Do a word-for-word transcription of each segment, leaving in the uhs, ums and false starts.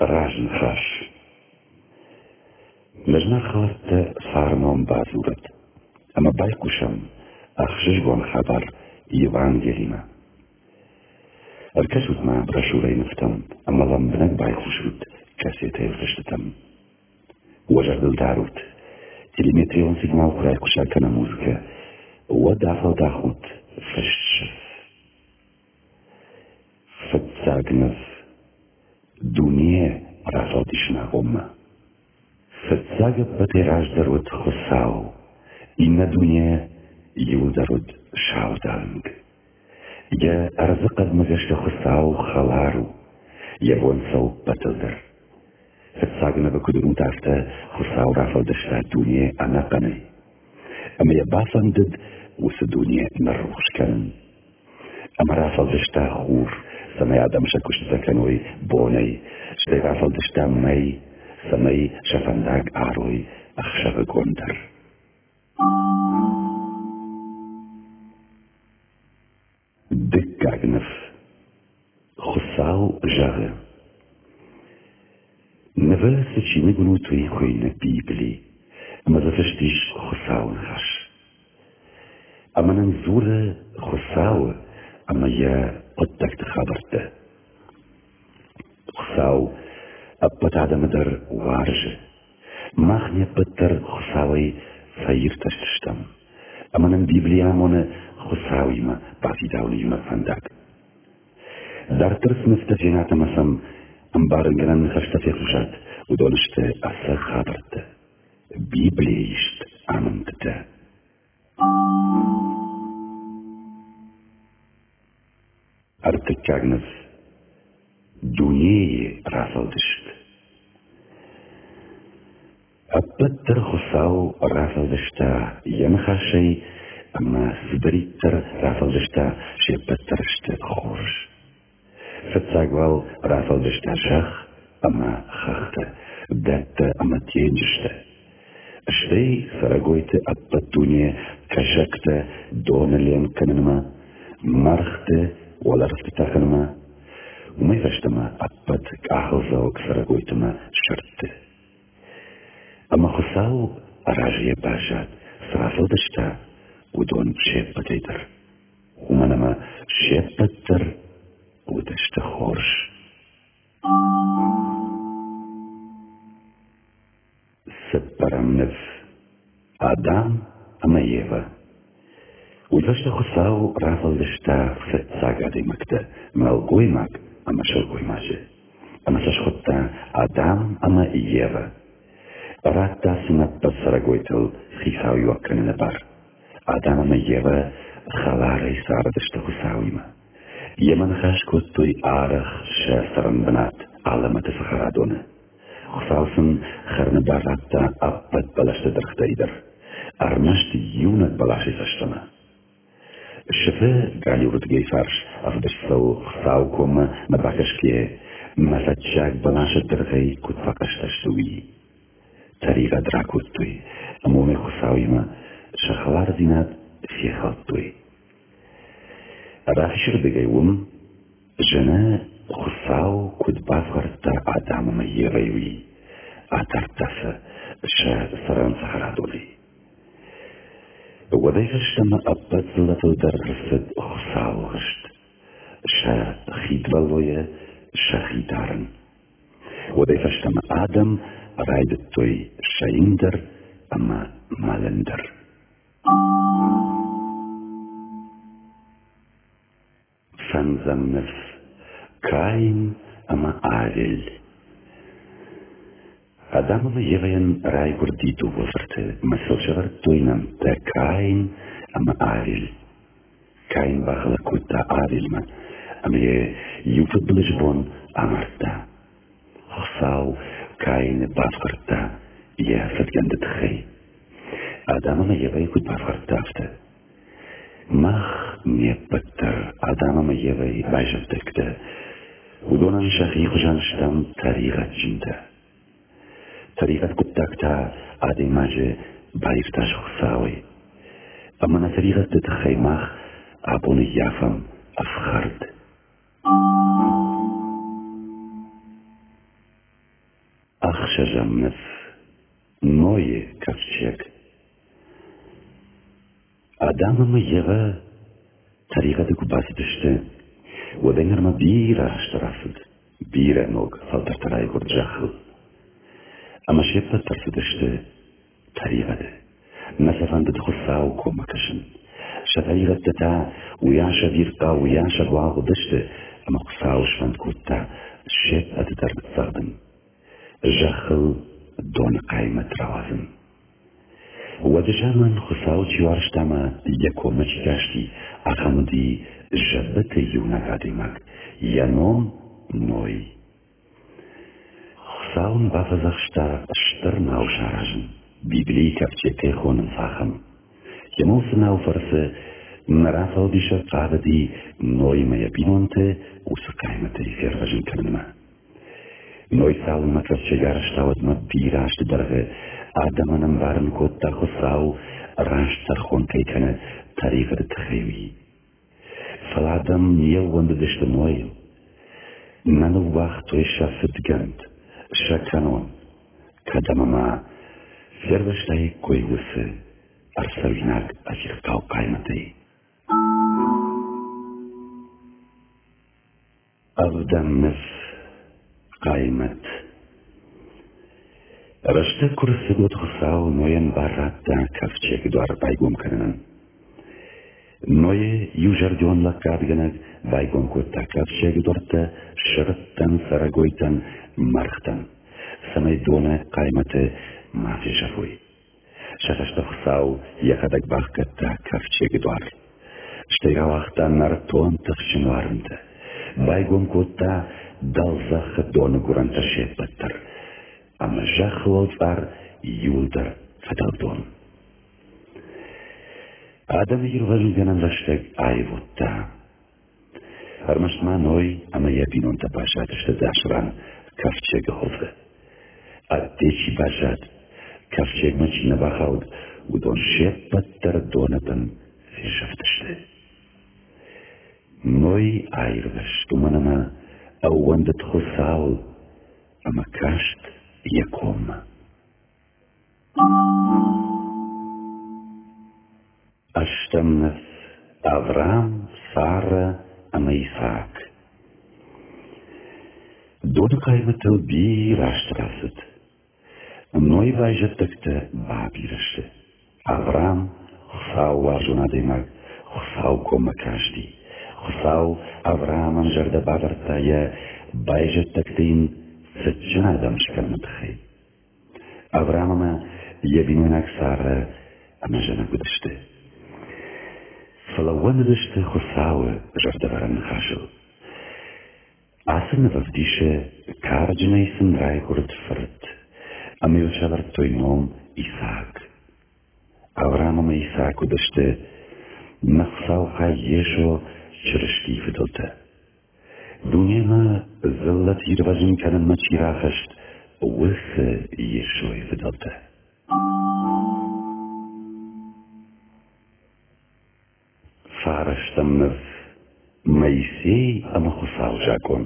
ڕژن خەش لەژنە خەڵەتە سارمۆم بازوورت ئەمە بایکوشم ئەخشش بۆم خەبەر یڤانگێلیمە ئەرکەس وتما بڕەشورەی نفتم ئەمەڵەم بنەک بایخوشوت کەسێتەیە فشتتم وەژەر دڵداروت کیلومتری ون سیگما و خورای کوشاکەنە موزکە وە دافەڵ داخوت فشت شف فتساگنف دونیە ڕافەڵ دیشنا ئۆمە فتساگە بەتێراژ دەرود خساو ئینە دونیە یو دەرود شاودانگ یە ئەرزقت مەگەشتە خساو خەڵار و یەبۆن سەو بەتڵدەر فتساگنە بە کودرون تافتە خساو ڕافەڵ دەشتا دونیە ئەنەقەنەی ئەمە یە بافەندد وسە دونیە نەڕوخشکەن ئەمە ڕافەڵ دەشتا خوور سەمەی ئادەمشە کوشتەکەنەوەی بۆنەی شتەی ڕافەڵ دەشتا مەی سەمەی شەفەنداگ ئاڕۆی ئەخشەبە گۆندەر دکاگنف خساو ژەغە نەڤە سەچینە بوون و توی خوێنە بیبلی ئەمە زەفشتیش خساون خەش ئەمەنەن زورە خساوە ئەمە یە قوتەکتە خەبەردە خساو ئەبەت ئادەمەدەر وارژە ماخنیە بەتەر خساوەی فەیر تەشتشتەم ئەمەنەن بیبلیامۆنە خساویمە باسی داونیمە فەنداک دارترس نفتە جێناتە مەسەم ئەم بارنگەنەن خەشتە تێخوشات و دۆنشتە ئەسە خابردە بیبلیشت ئامنددە ئەرتکاگنف دونیەیە ڕافەڵ دشت ئەبەتتر خساو ڕافەڵ دەشتا یەمە خاشەی ئەمە سبەریتتر ڕافەڵ دەشتا شێبەتتر شتە خۆش فتساگواڵ ڕافەڵ دەشتا شەخ ئەمە خەختە دەتە ئەمە تێنجشتە شتەی سەرەگۆیتە ئەبەت دونیە کەشەکتە دۆنە لێن کەننمە مەرختە وەڵە ڕفتی تاخنمە ومەی فەشتەمە ئەبەت کاهڵزەوە کەسەرەگۆیتمە شەرتە ئەمە خساو ئەراژیە باشات سرافەڵ دەشتا و دۆن شێبەتەیتر ومەنەمە شێبەتتر و دەشتە خۆش سبەرەم نف ئادام ئەمە یێوە وزەشتە خساو ڕافەڵ دەشتا فتساگادەی مەکتە مەڵگۆی ماک ئەمە شەڵگۆی ماژێ ئەمە سەش خودتا ئادام ئەمە یێوە ڕاتتا سنەت بە سەرەگۆیتڵ خیساوی وەکەنە لەبەر ئادام ئەمە یێوە خەڵارەی سارە دەشتە خساویمە یەمەن خاش کۆت توی ئارەخ شە سەرم بنات ئاڵەمەتە سەخەرادۆنە خساوسن خەرنە باراتتا ئەبەت بەلەشتە دەرختەی دەر ئەرمەشتی یونەت بەلاشی سەشتەمە شفە گالی ڕوتگەی فەرش ئەفدەشتە و خساو کۆمە مەباکەشکێ مەسە چاک بەلاشە دەرغەی کوتفەقەشتەشتوی تەریغە دراکوت توی ئەمۆمێ خساویمە شەخەڵار زینات فێخەڵ توی ئەباخشر دەگەیوم ژەنە خساو کودبافەرتە ئادامەمە یێڕەیوی ئاتەرتەفە شە سەرەن سەخەرادۆڵی وەدەی هەشتەمە ئەبەت زڵەتەو دەرڕسد خساو هەشت شە خیدبەڵۆیە شەخیدارن وەدەی هەشتەمە ئادەم ڕایدت تۆی شەیندەر ئەمە مەلەندەر فەنزەم نف کاین ئەمە ئاویل ئادامەمە یێڤەیەن ڕای گوردیت و بۆفرتە مەسەڵشەڕ تۆینەم تە کاین ئەمە ئاویل کاین باخەڵە کوتا ئاویلمە ئەمەیە یوتت بلش بۆن ئامارتە خساو کاین بافرتە یە فتگەندت خەی ئادامەمە یێڤەی کود بافرتافتە مەخ نیە بەتتر ئادامەمە یێڤەی باشەت دەکتە و دۆنان شەخی خوژانشتەم تەریغەت جیندە تەریغەت کوتاکتا ئادەی ماژێ بایفتاش خساوی ئەمەنە تەریغەت دەتخەی ماخ ئابۆنی یافەم ئەفخەرد شەژەمنف نۆی کەفچێک ئادامەمە یەوە طریقەتێک و باسی دەشتە و دەنگەرمە بیرە ڕاشتەڕافت بیرە نۆک فەڵتەرتەرای گورجەخڵ ئەمە شێپە تەرسە دەشتە طریقەتە نەسەفان دەدخۆسا و کۆمەکەشن شەطریقەت دەتا ویاشە بیرقا ویاشە بواغ دەشتە ئەمە قسا و شفەند کوتا شێپ ئەدە دەربتسەغدن ژەخڵ دۆنە قایمەت ڕەوازن وەدەژامان خسا و چیوارشتامە یەکۆمەکی گاشتی ئاخەمەدی ژەبەتە یونەکاتیمەک یەنۆم نۆی خساون بافەزەخشتا شتر ناو شاراژن بیبلی کەفچێکەی خۆنم فاخم یەمەوس ناو فەرسە مەرافە دیشە قابەدی نۆی مەیەبینۆنتە وسە قایمەتەی فێرڤەژن کردمە نۆی ساون مەکەفچێ گارشتاوەدمە بیراشت دەرغە ئادەمەنم بارن کۆتا خسا و ڕاش سەرخۆنکەی کەنە تاریخەت تخێوی فەڵادەم نییە وەندە دەشتە نۆی نەنە واخت توی شەفت گەند شەکەنۆن کە دەمەما فێرڤەشتای کۆی وسە ئەرسەویناک ئەفیرقا و قایمەتەی ئەودەمنف قایمەت ڕشتە کورسە گوت خسا و نۆیەن بارڕاتدا کەفچێک دوارە بایگۆمکردن نۆیە یوژەردیۆن لە کاتگەنەک بایگۆم کۆتا کەفچێک دۆرتە شرتتەن سەرەگۆیتەن مەرختەن سەمەی دۆنە قایمەتە مافێژەفۆی شەتەشتە خسا و یەکەدەک باخکەتتا کەفچێک دوار شتەیرا واختا نەرتۆن تەخشنوارنتە بایگۆم کۆتا دەڵزەخە دۆنە گوڕەنتە شێت بەتتر ئەمە ژەخڵۆزار یولدەر فەدەڵدۆن ئادەمە یروڤەژن گەنەن لە شتێک ئایڤۆتتا هەرمەشتما نۆی ئەمە یەبینۆنتە باشات شتە داشران کەفچێکە هۆفە ئەدێکی باشات کەفچێک مەچی نەباخاوت و دۆن شێت بەتتەر دۆنەتەن فێشەفتشتە نۆی ئایرڤەشت و منەمە ئەو وەندت خۆساوڵ ئەمە کاشت یەکۆمە ئەشتەمنف ئەڤرام سارە ئەمە ئیساک دۆنە قایمەتە و بیراشتراست نۆی باژەت دەکتە بابیرەشتە ئەڤرام خسا و واژۆنادەیمەک خسا و کۆمە کاشتی خسا و ئەڤرامەم ژەردە بابەرتایە باژەت دەکتەین سجنادەم شکەلمە بخەی ئەڤرامەمە یەبینۆناک سارە ئەمە ژەنە گودشتە فڵەوەندە دەشتە خساوە ژەردەبەرە نەخاشڵ ئاسن نەڤەفدیشە کارجنەی سندرای کورد فرد ئەمەوە شەبەر تۆی نۆم ئیساک ئەڤرامەمە ئیساک و دەشتە نەخسا و خای یێشۆ چرشتی فدڵتە دونیەمە زڵەت یروەژن کەنەمە چیراخەشت وسە یێشۆی فدڵتە فارشتەمنف مەیسێی ئەمە خوسا و ژاکۆن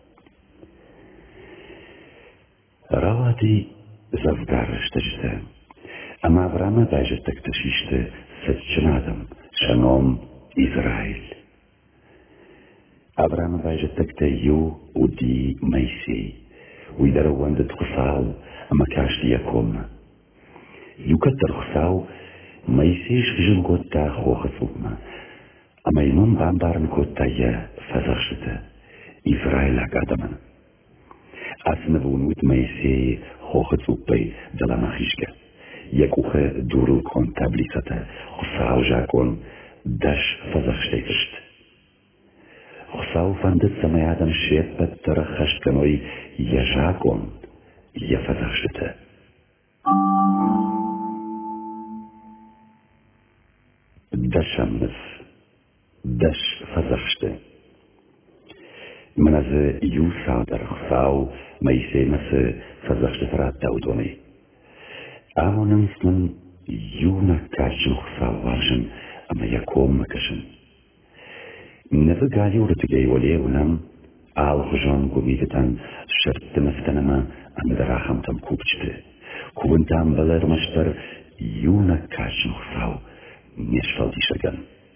ڕەوادی زەڤگارشتەشتە ئەما ئەڤرامە باژەت دەکتەشیشتە سەدچنادەم شەنۆم ئیزرائیل ئەڤرامە باژەت دەکتە یۆ و دی مەیسێی وی دەرەوەندت خوساو ئەمە کاشتی یەکۆمە یوکەت دەرخساو مەیسێش ژن کۆتا خۆخەفوقمە ئەمەی نۆم بامبارن کۆتایە فەزەخشتە ئیزرائیلا کادەمە ئاسنەبوون وت مەیسێی خۆخەفوقپەی دەڵەمە خیشکە یەکوخە دوور و کۆنتابلیسەتە خوساو ژاکۆن دەش فەزەخشتەی فشت خساو فەندت سەمەیادەم شێت بەتتەرە خەشتکەنۆی یەژاکۆن یەفەزەخشتە دەشەمنف دەش فەزەخشتە منەزە یوسا دەرخساو مەیسێ مەسە فەزەخشتە فراتتا و دۆنەی ئامۆنەنس من یوونە کاچن خساو واژن ئەمە یەکۆم مەکەشن نەڤگالی و ڕتگەی وەلێ ونەم ئاڵ خژۆن گومیدەتەن شەرت دەمەفتەنەمە Andracham tam kupчте. Kuventam velermaster juna kačnuch sau, nesfaldishagan.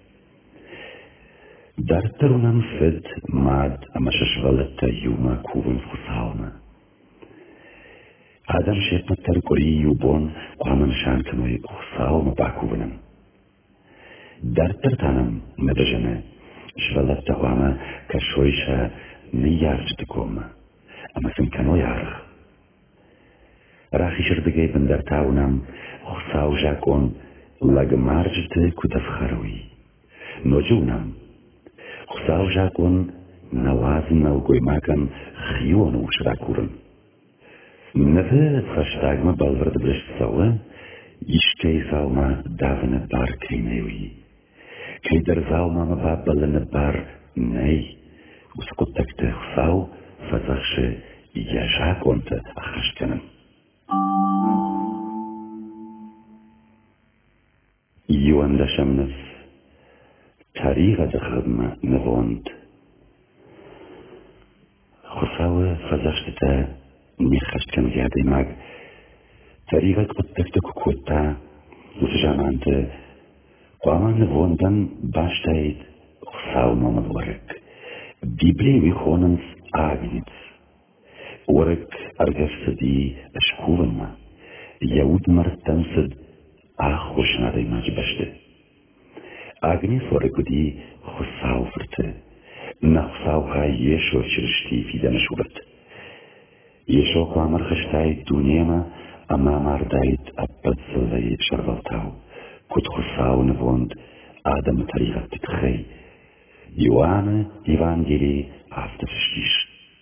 Dartarunam fed mad amashashvalata juma kuven fusauna. Adam shepnatar kori jubon kwaman shantanoi fusauma bakuvenam. Dartartanam medajane, shvalata kwama kashoisha nijarjtekoma, amasin kanojarach. Rachishar begeben der taunam, chsau jakon, lagmarjte kudafcharui. Nojunam, chsau jakon, nawazin naugoimakan, chionu shrakuren. Neve fashtagma balvard bleshsaue, ishtei zauma davne bar keineui. Keider zauma ma babbalene bar nei, uskotakte chsau, fazachshe, jajakonte achashtenen. Johan Lashamnes, Tariga de Chadma nevond. Chosawe fazashtete, michashkan yade mag, Tariga kuttekte kukuta, usjamante, kwama nevondan bashtaid, Chosaw mamad warek. Bibli wichonens agnitz. Warek argefsedi ashkuvenma. Yaud martansed, ach hošnade imać bešте. Agni forekudi chosaw verte, na chosaw ha Yesho čiršti fidane šuvet. Yesho kwamar chashtai dunema, a mamar dait a patzalei šarvaltau, kut chosaw nevond Adam tarigat tchei. Ioane Evangeli after verstisch.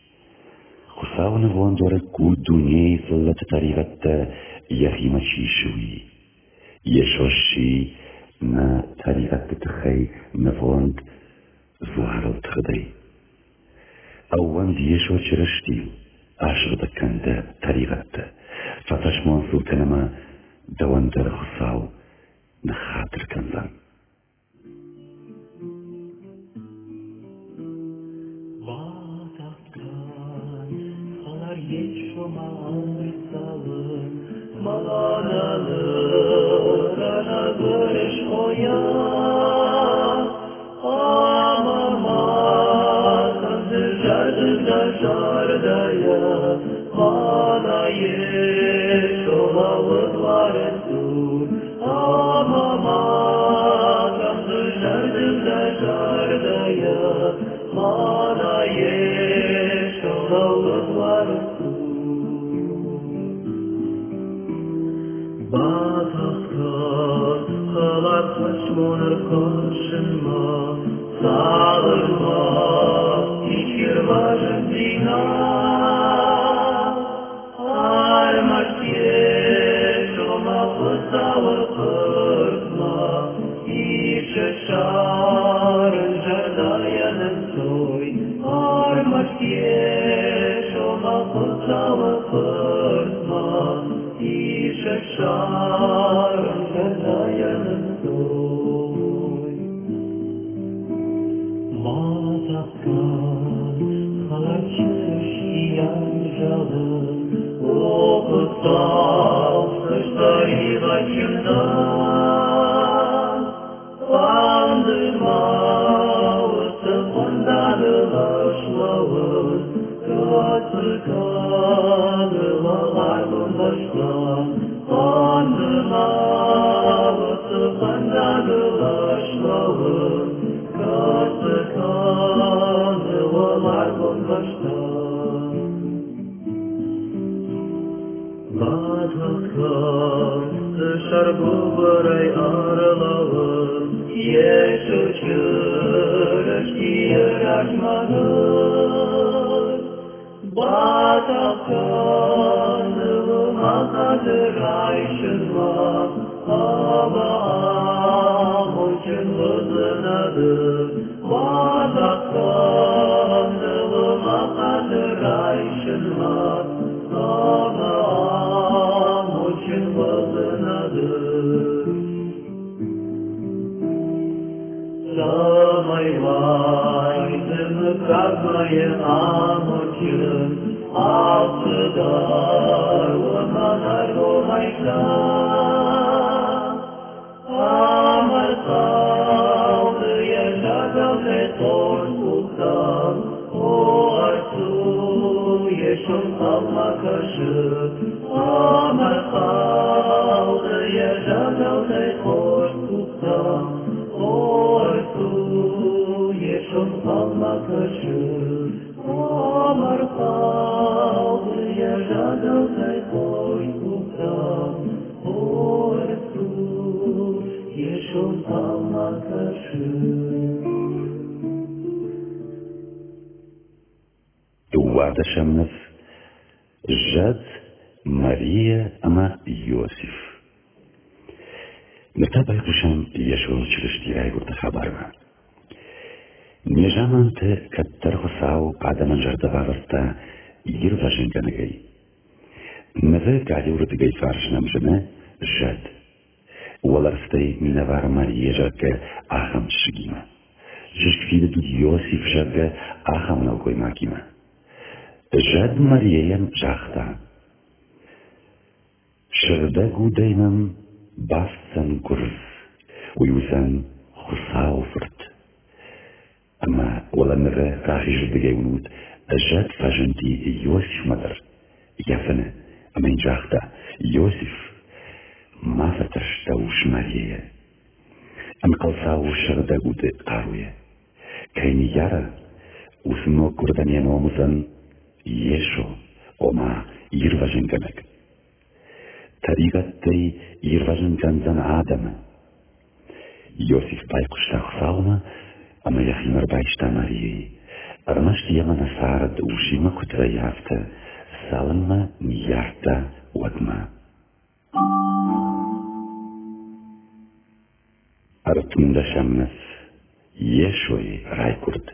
Chosaw nevond ore kud dunei zallat tarigat Yachima chishui. Yeshoshi na tarigat tchei nevond zwaral tchedei. Awand Yesho chirishti ashgda kanda tarigat. Fatashmon sultanama dawandar chosaw na khatir kanzan. Samay vay, zimkaz maye amokun, Dar ومنار وميتا Amar Saul Yeshadal Letor Sukdal O Artu Yeshon Salma Kashu Amar Saul Yeshadal Letor Sukdal O Artu Yeshon Salma Kashu Amar Saul Yeshadal Letor Sukdal O Artu Yeshon Salma Kashu وعد شمنف جد ماريا أما يوسف نتابع قشان يشو چلشتي راي قرد خبرنا نجامان ته كتر خساو عدم جرد بابستا يرفا جنگنگي نذا قاعد يورد جاي فارش نمجنة جد ولرستي منوار ماريا جاك آخم شگيما جشك فيد دود يوسف جاك آخم نوكوي ماكيما جد مريم جاختا شردا قودينم باستن كرز ويوسن خصاو فرد أما ولا نرى راخي جد جايونود جد فاجنتي يوسف مدر يفنى أما إن جاختا يوسف ما فترشتوش مريم أما قلصاو شردا قود قاروية كيني يارا وسنو كردانيا نومسن يشو وما يرفجن كمك طريقتي يرفجن كنزن آدم يوسف بايقش تخصاوما أما يخيمر بايشتا ماريي أرمشت يمن سارد وشيما كتر يافتا سالما نيارتا ودما أرتم دشمنس يشوي رايكورد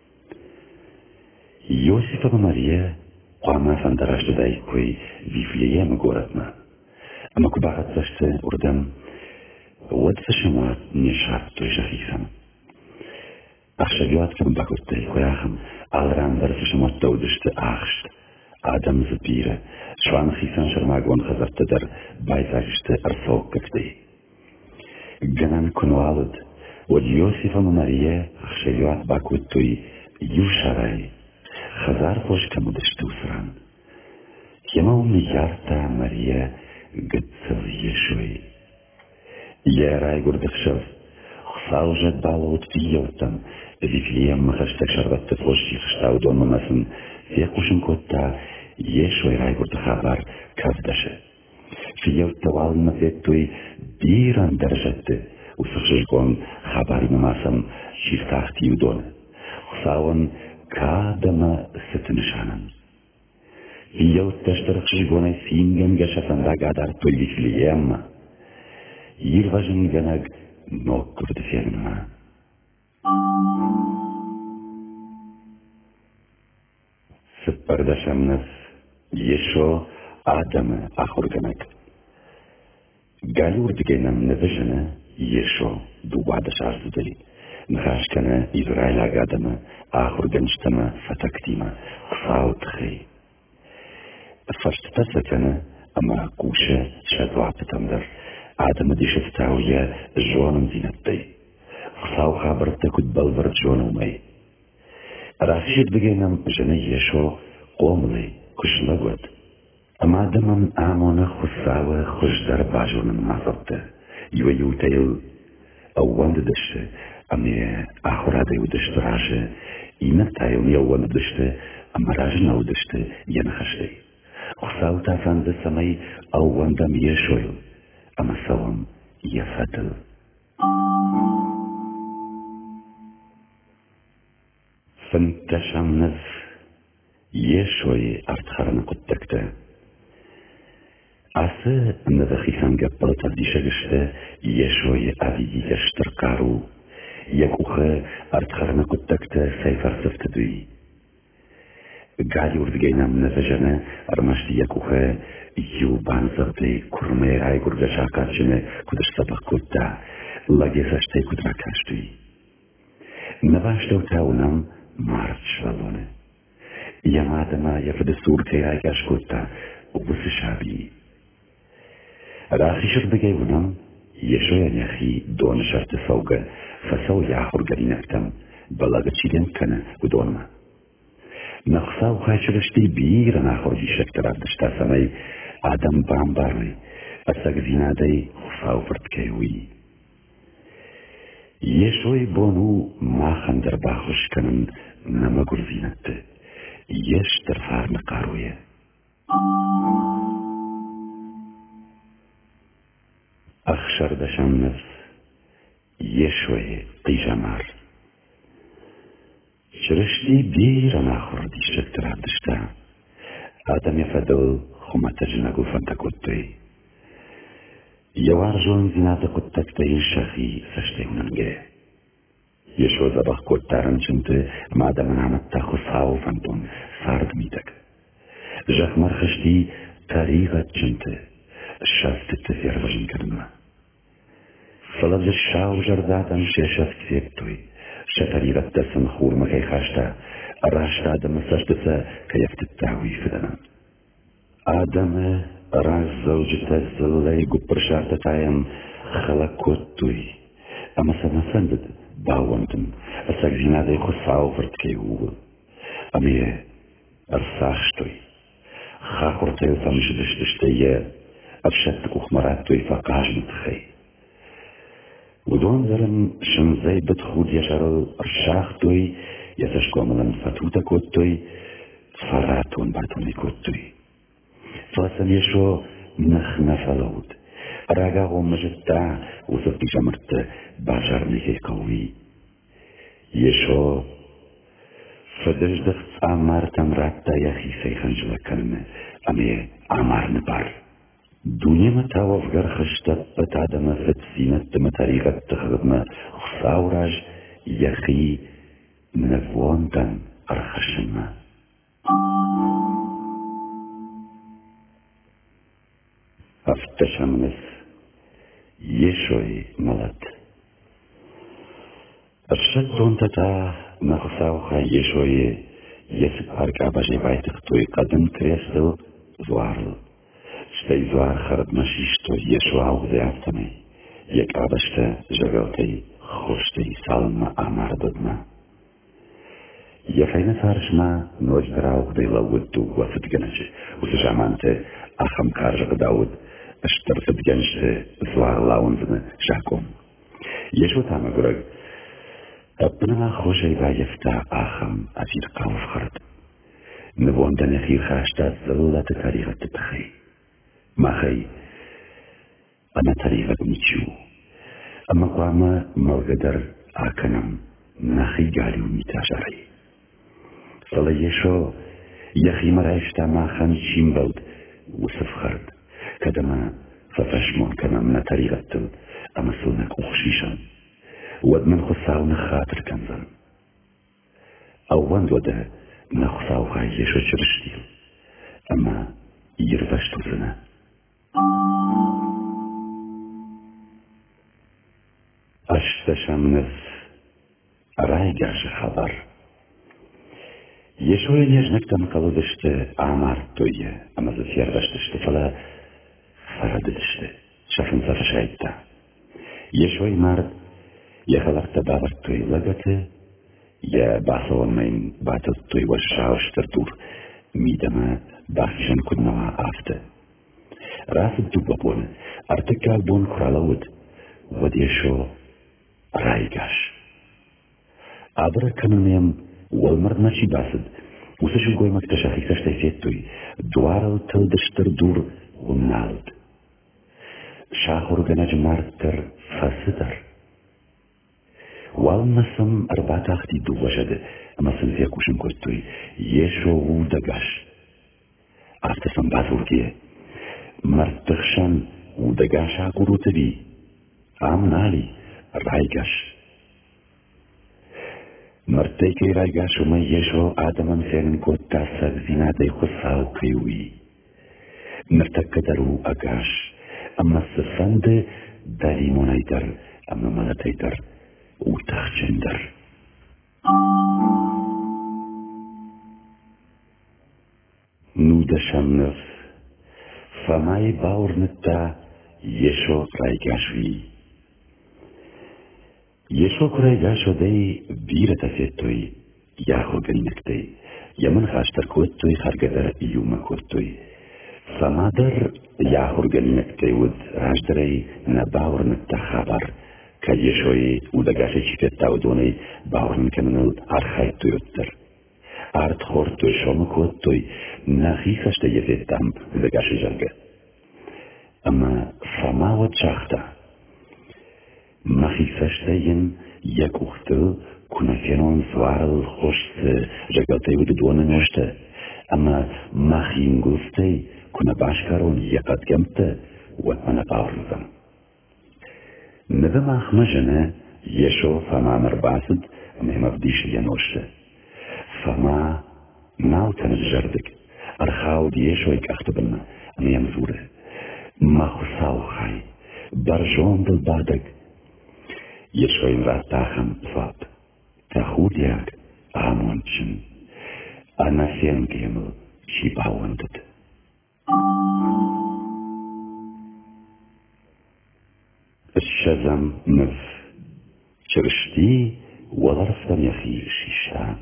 يوسف وماريا قاما فاندراش داي كوي ويفليام غورتنا اما كباغت زشت اردم ود فشموات نشات توي شخيصم اخشبيوات كم باكوتي كوياخم الرام در فشموات دودشت اخشت آدم زبيرة شوان خيسان شرماغون خزرت در بايزاكشت ارسوك كتي جنان كنوالد ود يوسف وماريا اخشبيوات باكوتي يوشاراي خزار خوش كمودشت وسران يمو ميارتا ماريا قد سوية شوي يا راي قردك شوف خصاو جد بالوت في يوتم اللي في اليوم مخشتك شربت تفوشي خشتاو دون ممسن في قوشن كوتا يشوي راي قرد خبر كافدشه في يوتا والنا فيتوي بيران درجت وسخششقون خبري ممسن شيرتاختي يدون خصاون كادما ستنشانن يو تشترق شجوني سينجن جشفن راقادار توي في اليوم يرفجن جنگ نوك فتفيرنا سپر دشمنس يشو آدم آخر جنگ قالور دقينم نفجنه يشو دو بعدش عرضي نخاش كان إسرائيل آدم آخر جنشتما فتكتيما قصاو تخي فشت تسكنا أما كوشة شدوات تمدر آدم دي شفتاوية جوانم زينتي قصاو خابرتا كد بلور جوانو مي راسيشت بگينم جني يشو قوملي كش نقود أما آدمم آمونا خصاوة خوش در باجونم مازبتا يو يوتيل أو واند دشت أمي آخر هذا يودشت راجة إينا تايل يوان دشت أما راجة نو دشت ينخشتي خصاو تافند سمي أو واندم يشويل أما سوام يفتل فانتشم نف يشوي أرتخرن قدكتا أسا نذخي سنجا بلطة ديشاقشتا يشوي أبي يشترقارو يكوخا أرتخرن قدكتا سيفر سفتدوي قال يوردقينا من نفجنا رمشت يكوخا يوبان زغدي كرمي راي قرقشا قاتشنا كدش سبق كتا لاجيساشتي كدراكاشتوي نباشتو تاونام مارتش والونه Yamadama yafadasur kayraikash kutta ubusishabi. Rakhishir begayunam yeshoyan yahi don shart fawga fasaw yahur galinaktam balaga chiden kana udonma. Naqsaw khachirishti bir nakhodi shaktarar dishta samay adam bambarni asag zinaday khusaw vertkaywi. Yeshoy bonu machen der bachush kanen namagur zinat. Yesh der farne qaruye. أخشر دشمنس يشوي قيجمار شرشتي بير ناخر دي شكتر عبدشتا آدم يفدل خمت جنگو فانتكوتي يوار جون زنات قدتك تين شخي سشتي مننگه يشو زبخ كوتارن چنت مادم نعمت تاخو ساو فانتون سارد ميتك جاك مرخشتي طريقة چنت شفت تفير وجن كرنا فلذ الشاو جرداتن ششف كسيبتوي شطريرة دسن خور مكي خاشتا راشتا دم سشتسا كيفت التاوي فدنا آدم راز زوجة الزلي قبر شارتا تايم خلقوتوي أما سنسندد باوانتم أساق زينادي خصاو فرتكي هو أمي أرساخشتوي خاقرتي وفمشدشتشتي أفشتك وخمرات فقاج متخي ودون زرم شمزي بدخود يشارل أرشاخ توي يسشكو ملن فتوتا كوتوي فراتون باتوني كوتوي فاسم يشو نخنا فلود راقاغو مجدتا وصفتي جمرت باجرني كي قوي يشو فدش دخت عمار تمراتا يخي سيخنجل كلمة أمي عمار نبار دنيا متاوف غير خشتت بتعدم فتسينت متاريغة تخدم خصاوراج يخي نفوانتن أرخشنا أفتشمنس يشوي ملت أرشد دونتتا نخصاوخا يشوي يسك أركا بجي بايتختوي قدم كريستو زوارل شتي زوار خرد مشيشتو يشو عوضي عفتمي يك عبشتا جغلتي خوشتي سالما عمار ددنا يخينا سارشما نوج دراوغدي لودو وفد جنج وسجامانت أخم كارجغ داود اشتر فد جنج زوار لاونزن شاكوم يشو تاما قرق أبنا خوشي بايفتا أخم أفيد قاوف خرد نبوان دنخير خاشتا زلة تاريخة تتخي ماخي أنا طريقة نيتشو أما قواما مالقدر آكنم ناخي قالي وميتاجري صليشو يخي مرايشتا ماخن شيمبلد وسفخرد كدما ففشمون كما من طريقة تل أما سلنك وخشيشا ود من خصاو نخاطر كنزل أو وند وده نخصاو خايشو شرشتيل أما يرفشتو زنا أشتشمنس رايقاش خبر يشوي نيجنك تنقلدشت عمار توية أما زفيردشتشت فلا فردشت شفن سفشايتا يشوي مرد يخلق تبابر توي لغت يا باسوان مين باتل توي وشاوش تردور ميدما باخشن كدنوا آفته راسد دوبابون ارتكال بون خرالود وديشو رايقاش عبر كنونيم والمرد ماشي باسد وسشو قوي مكتشاخي سشتي فيتوي دوارل تلدشتر دور ومنالد شاخر غناج مارتر فاسدر والنسم أربعة أختي دو وجد أما سنفيكوشن كوتوي يشو ودقاش أفتسم بازورتيه مرتخشن ودقاش عقورو تبي عمنالي رايقاش مرتيكي رايقاش وما يشو آدمان فين كوتا سغزينا دي خصاو كيوي مرتكدرو أقاش أما السفند داري منايدر أما ملتيدر وتخجندر Nu de shamnef, famai baurnetta, Yesho Kraigashvi. Yesho Kraigashodei, Birata Fetoi, Yaho Grinectei, Yaman Hashtar Kotoi, Hargadar Yuma Kotoi. Famadar Yahor Grinectei would Rajdarei, Nabaurnetta Habar, Kayeshoi, Udagashi Chiketaudoni, Baurn Kaminal, Archaitutter. Art hortoi shomakotoi, Nachifashte Yevetam, Udagashi Jarga. Ama Famawa Chachta. Nachifashtayen, Yakuchtel, Kunakenon Swarel, Hoste, Jagatei Ududonanoste. Ama Machin Gustei, Kunabashkaron Yakat Gemte, Watmana Baurnzam. Nevemach Majene, Yesho Fama Marbasid, Memavdish Yanoshe. Fama Malkan Jardik, Archaud Yesho ik Achtabana, Miamzure. Machusauchai, Barjon del Badak, Yesho in Ratacham Swap, Tachudiak, Amonchen, Anasiengemel, Shibauendet. الشزم نف شرشتي ولرفتم يخي شيشان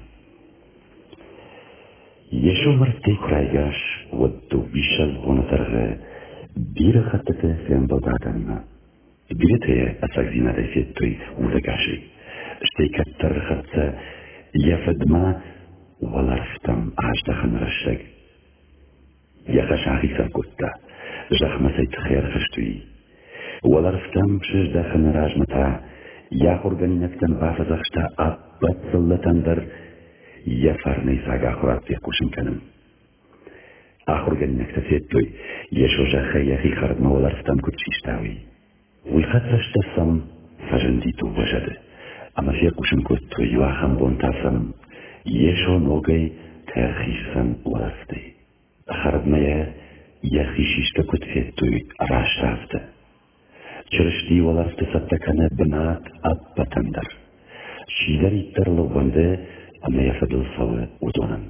يشو مرتي كرايغاش ودو بيشل ونترغ بير خطته فين بلداتنا بيرتي أساقزينا ريفيتوي ودقاشي اشتي كتر خطة يفدما ولرفتم عجدخن رشق يخش عغيسا كتا جخمة سيت خير خشتوي ولرفتم شش دخن راجمتا ياخور غنينكتن بافزخشتا أبت صلتن در يفرني ساقا خرات فيكوشن كنم آخر غنينكتا فيتوي يشو جخي يخي خرد ما ولرفتم كتشيشتاوي ويخطرش تسم فجنديتو وجد أما فيكوشن كتو يواخم بونتاسم يشو نوغي تاخيسن ولرفتي خرد ما يخي شيشتا كت فيتوي راشتافته چرشتی ولرفت ستکنه بنات اب بتندر شیدری ترلو بنده اما یفدل صوه ودونن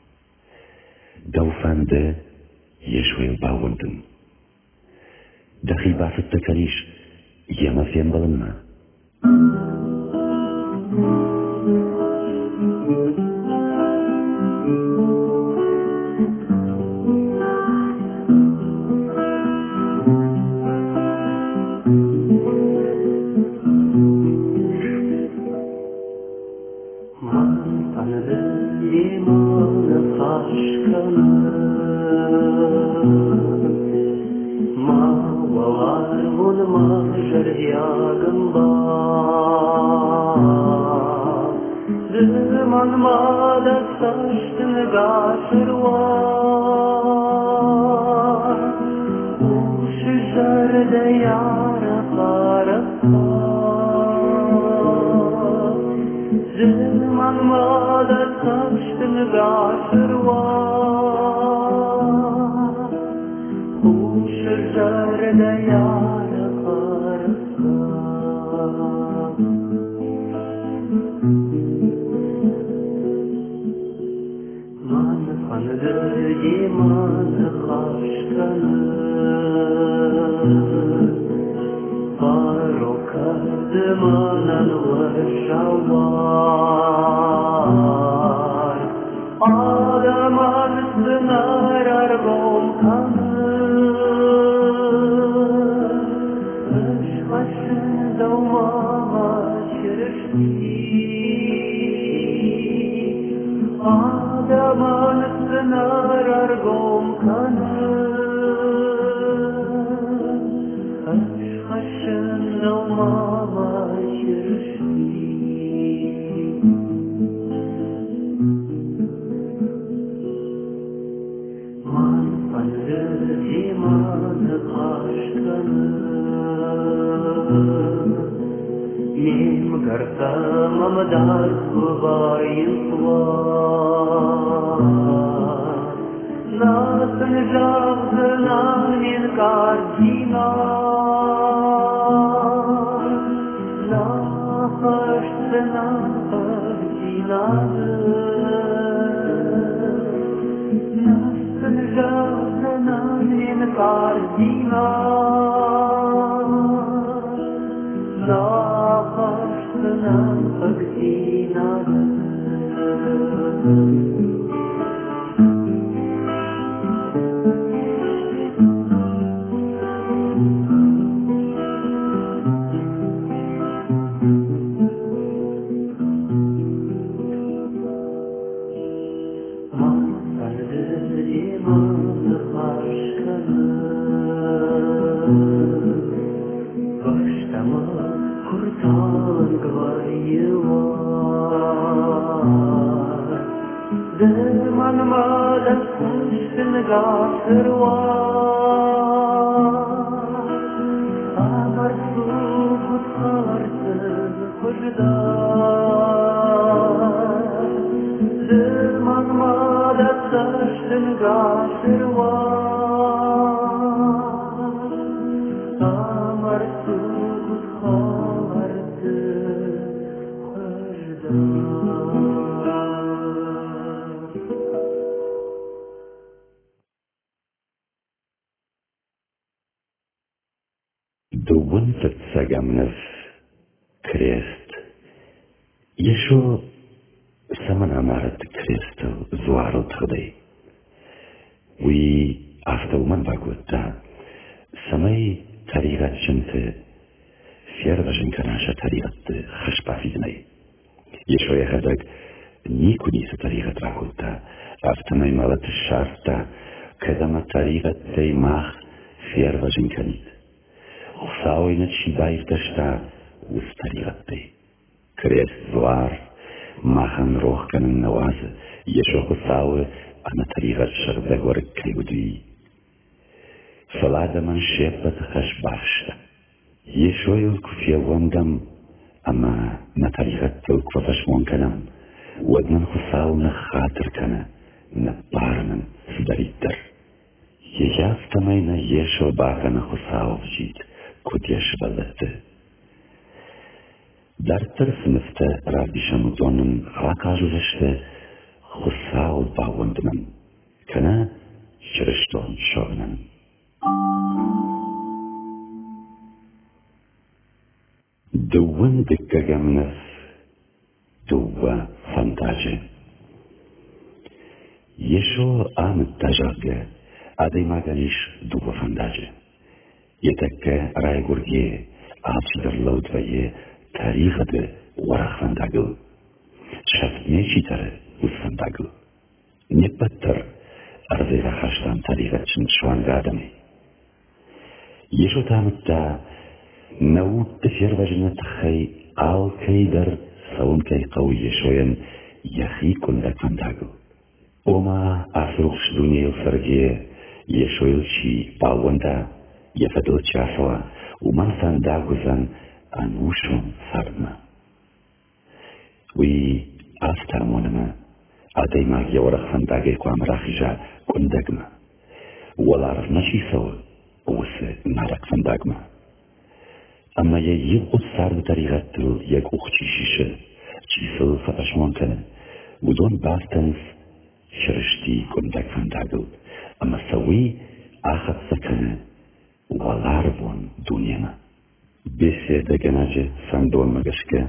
دوفنده یشوی باوندن دخی بافت تکریش یما فیم بلنما Bardina, Zaharsana Bhaktina. دوون تتساقمنف كريست يشو سمن عمارت كريستو زوارو تخدي وي أفتو من باقوتا سمي طريقة جنت فير وجن كناشا طريقة خشبا فيدني يشو يخدق نيكو نيسا طريقة راقوتا أفتمي مالت الشارتا كدما طريقة تي ماخ فير وجن كنيت خساوي نتشي بايف دشتا وستريغتي كريس زوار ماخن روح كان النواز يشو خساوي أنا طريغة شغدة وركري ودي فلادة من شيبت خش باشتا يشو يلكو في وندم أما نطريغة تلكو فش مونكنم ودنا خساو نخاطر كنا نبارمن سدريتر يجافتمينا يشو باكنا خساو بجيت كوديش بلدت در طرف نفته رادیشم دونن راکاجو زشته خساو باوندمن کنه شرشتون شوگنن دوون دکه گمنف دوه فانتاجه يشو آمد تجاقه ادي ماغانيش دوه فانتاجه يتكه راي غورجيه آبشدر لودويه تاريخ ده ورخ فندقل شفت نيشي تره وز فندقل نبتر ارزي رخشتان تاريخ چن شوان قادمي يشو تامد دا نود تفير وجنة خي آل كي در سون كي قوي شوين يخي كن لك فندقل وما افروخش دونيل سرگيه يشويل شي باوندا يفدل چافوا ومن فندقل أنوشون سرما وي أفتامونما أدي ماغي ورخ فندقي قوام راخيجا كندقما والعرف نشي سوى وس نارك فندقما أما يجيب السار بطريقة تل يك أختي شيشة چيسل فتشمون كنه ودون باستنس شرشتي كندق فندقل أما سوي آخد سكنه والعرفون دنيما بسيطة جناجة سندون مغشكة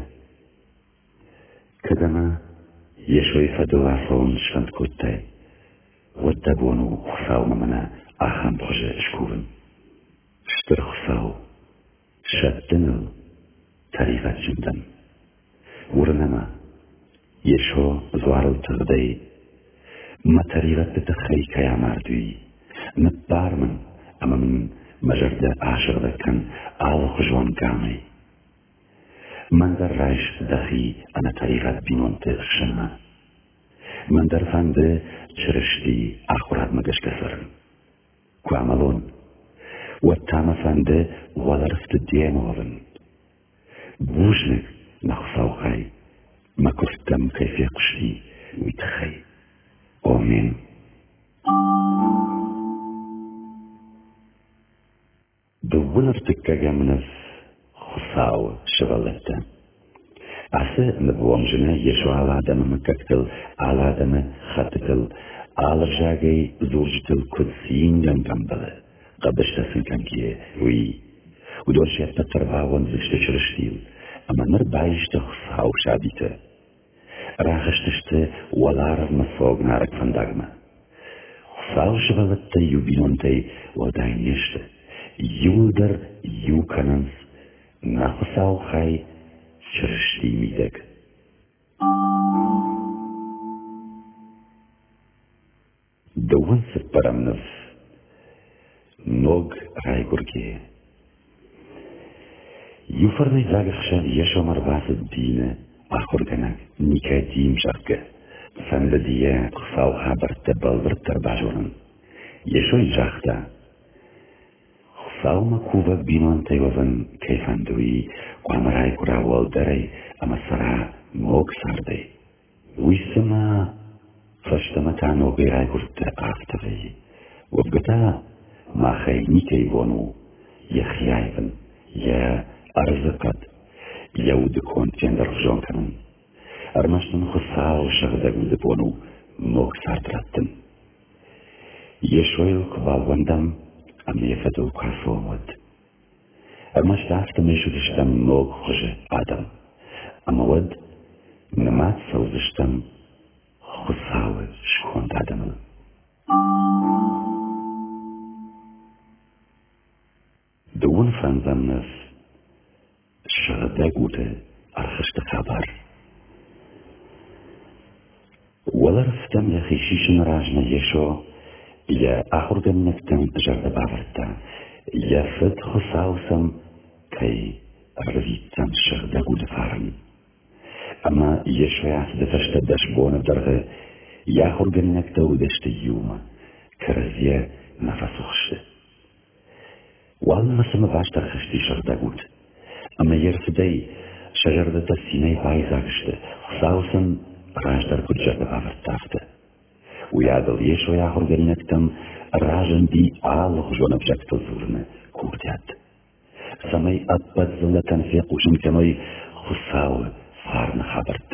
كدما يشوي فدو عصون شفند كوتاي ودبونو خساو ممنا آخان بخجة اشكوبن شتر خساو شدنو تاريخة جندن ورنما يشو زوارو تغدي ما تاريخة تتخي كيا مردوي نبارمن أما من مجرد عاشر ذكن آل خجوان قامي من در رايش دخي أنا طريقة بينون تخشنا من در فند چرشتي آخرات مگش كسرن كو عملون والتام فند ولرفت دين ولن بوجنك نخصاو خي ما كفتم كيف يقشتي ويتخي آمين دوونر تكاقا منف خصاو شغلتا عسى نبوام جنا يشو على دم مكتكل على دم خطكل على جاقي زوجتل كدسين جنبلا قبشتسن كانكيه وي ودورش يتترباون زشت شرشتيل أما نر بايشت خصاو شابيته راغشتشت ولارف مسوق نارك فندقما خصاو شبالت يوبينونتي وداينيشت يولدر يوكننس نخصاو خاي شرشتي ميدك دوون سپرم نف نوگ رای گرگه يفرني زاغخشان يشو مرباس الدين أخرجناك نيكاتيم شركة فنلديات خصاوها برتبال برتر باجورن يشو يجاختا خصاو مكوبا بينوان تيوزن كيفان دوي وامراي كرا والدري أما سرا موك ساردي ويسما فاشتمتا نوغي راي قرتا آفتغي وبقتا ما خي نيكيوانو يخيايفن يا أرزقت يود كون تندر خجون كنن أرمشتن خصاو شغدق مدبونو موك سارتراتن يشويل كوالوندم أم يفتو كاسومد أرمشت عفتم يشو دشتم موك خجة آدم أما ود نمات سوزشتم خصاو شكون آدم دون فانزم نف شغدا قوته أرخشت خبر ولا رفتم يا أخي شيشن راجنا يشو يا أخرجن نفتم جرد بافرتا يا فت خصاوسم كي أرفيتم شغدا قوته فارن أما يشو يعسد فشتدش بون درغه يا أخرجن نكتو دشت يوم كرزية نفسخشت والله سما باشتر خشتي شغدا قوته أما يرفدي شجرة السيناء بايزاكشت خصاوسن راجدر كجرد بافرتافت ويادل يشو ياخر قلنكتم راجن دي آل خجون بجكت الزورن كورتيات سمي أبد زلة تنفيق وشمكنوي خصاو فارن خبرت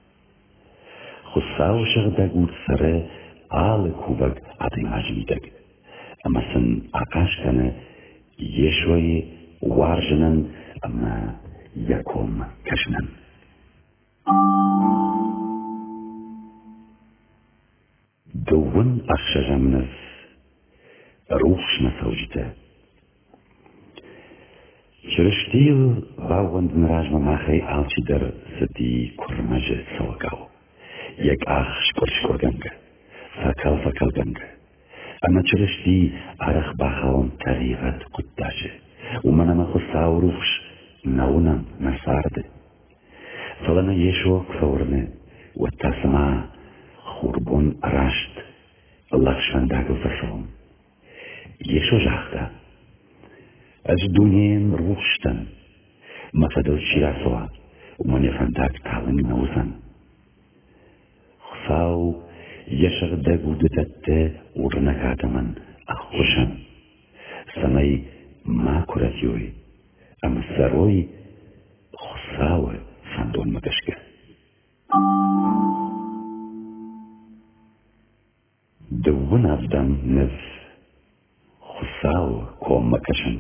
خصاو شغدا قول سره آل كوبك عدي ماجميدك أما سن أقاش كان يشوي وارجنن أما يكوم كشنن دون أخشج منف روخش مسوجته شرشتيل باوند نراج مماخي آلچي در سدي كرمج سوكاو يك آخ شكر شكر گنگ فكال فكال گنگ أما شرشتي أرخ باخاون تغيغت قداجه ومن ما خصاو روخش نونم نسارد فلنا يشو كفورنه وتسمع خوربون راشت الله شنداغ فسوم يشو جاختا از دونين روشتن ما فدل شيراسوا ومن يفنداغ تالن نوزن خصاو يشغ داغو دتت ورنكاتمن أخوشن سمي ما كراتيوي أما السروي خصاوة فاندون مكشكة دون أفدم نف خصاوة كوم مكشن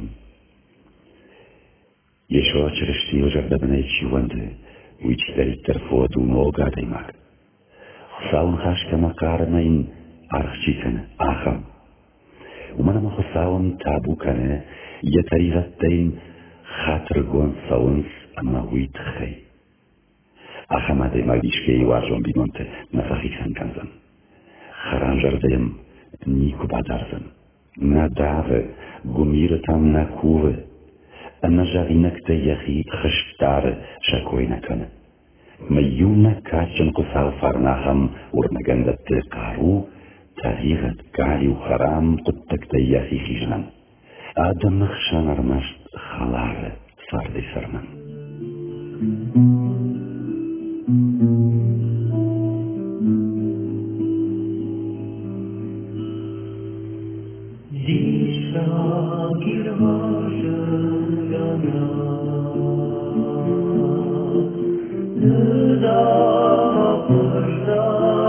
يشوى چرشتي وجرد بنايشي وانده ويش داري ترفوة ونوغا ديماك خصاون خاشك مقارنين أرخشي كان آخم ومن ما خصاون تابو كان يتريغتين خاطر گون ساونس اما ويت خي أخما دي ماليشكي وارجون بينونت نفخي كان كنزن خرانجر ديم نيكو بادارزن نداوه گميرتام نكوه أما جاغينك تيخي خشتار شاكوي نكنه ميونا كاتشن قصاو فرناهم ورنگندت قارو تغيغت قالي وخرام قدتك تيخي خيجنن آدم نخشان ارمشت خلاغ صاردي سرمن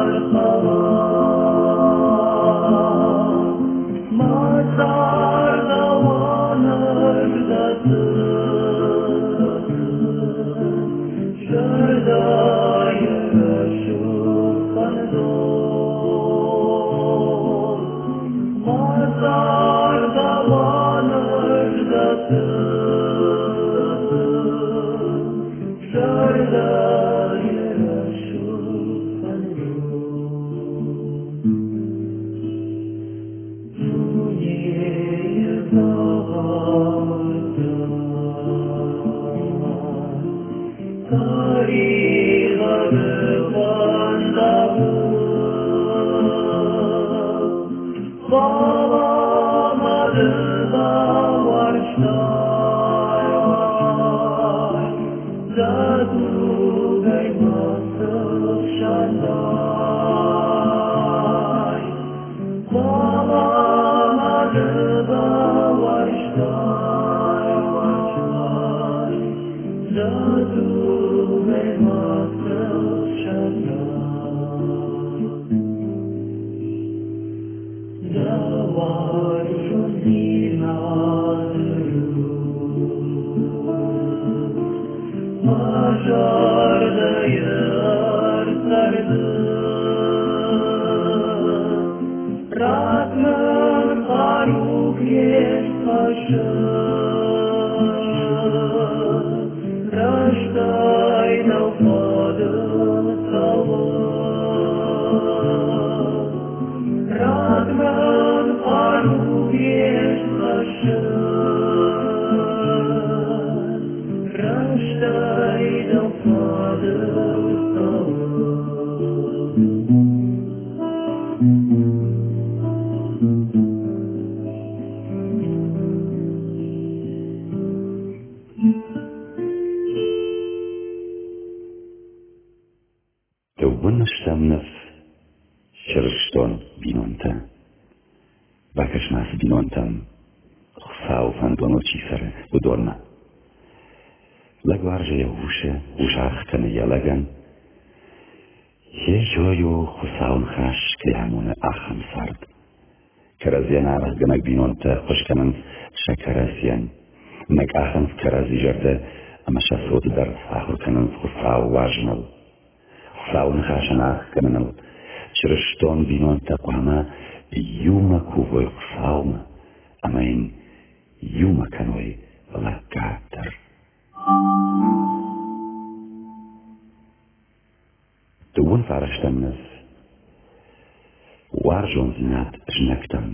Mazar Shirishton binonta. Bakashmas binontam. Chsau fandono chisare budorna. Lagvarja yahushe, ushachtan yalagan. Yejoyo chsaun chash klamune acham sard. Karazian aras ganak binonta choshkanan shakarasian. Mek acham karazi jarte amashasot dar achurkanan chsau wajnal. Chsaun chashanach kananal. Shirishton binonta kwama yuma kuvoy chsauma. Amain yuma kanoi lakatar. De onvaardstemnis waarjon zinat znektam.